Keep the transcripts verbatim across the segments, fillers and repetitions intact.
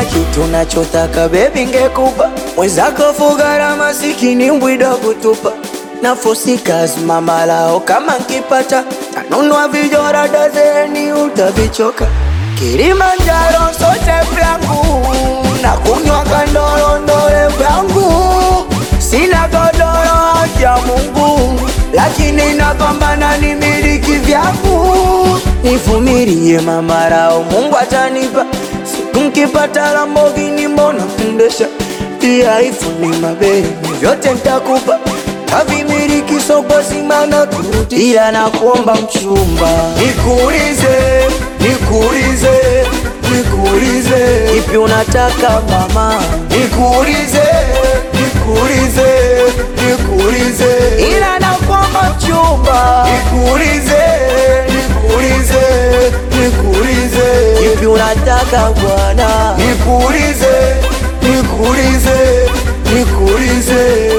kila kitu nachotaka baby ngekupa. Mwenzako fugara masikini mbwida kutupa. Na fosi kazi mama lao kama nkipata. Tanunua vijora dazeni utavichoka. Kilimanjaro sote vyangu. Na kunywa kandoro ndole vyangu. Sina godoro ya Mungu, lakini napambana nimiliki vyangu. Nivumilie mama lao Mungu atanipa. Siku nkipata Lamborghini mbona kundesha. Pia ifuni mabeli vyote nitakupa. Tavimiliki soko simana kurudi. Ila nakuomba mchumba. Nikuulize, nikuulize, nikuulize ipi unataka mama. Nikuulize, nikuulize, nikuulize ila nakuomba mchumba. Nikuulize, nikuulize, nikuulize ipi unataka bwana. Nikuulize, nikuulize, nikuulize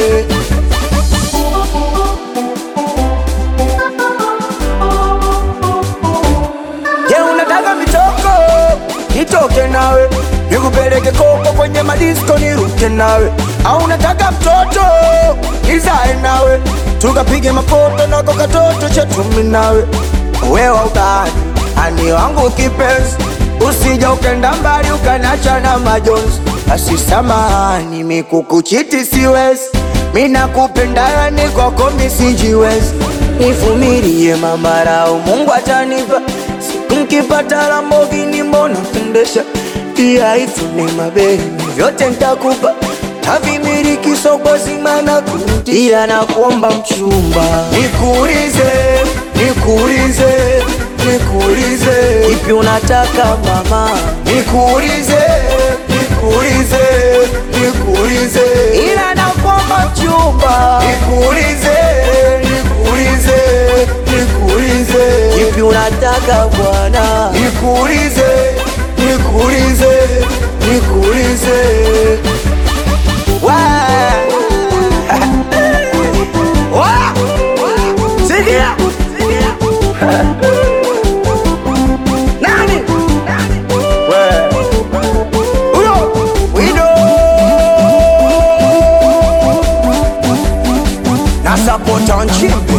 nitoke nawe, nikupeleke koko kwenye madisko niruke nawe. Au unataka mtoto, nizae nawe, tukapige mafoto na koka toto chetu mimi nawe. Wewe utani, ani wangu kipenzi. Usija ukenda mbali ukanacha na majonzi. Basi samahani mikukuchiti siwezi. Mina kupenda yani kwako mimi sijiwezi. Nivumilie mama lao Mungu atanipa. Nkipata Lamborghini mbona kundesha. Pia ifuni mabeli vyote nitakupa. Tavimiliki soko simana kurudi. Ila nakuomba mchumba. Nikuulize, nikuulize, nikuulize ipi unataka mama. Nikuulize, nikuulize, nikuulize ila nakuomba mchumba. Nikuulize, nikuulize, nikuulize ipi unataka bwana. Nikuulize, nikuulize, nikuulize Waa Waa Sikia Sikia Nani Waa Uyo Wido Nasa potan chimpi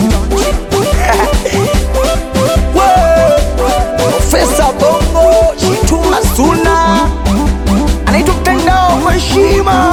Profesa Bongo Shituma Suna anaitwa Mtandao Mheshima.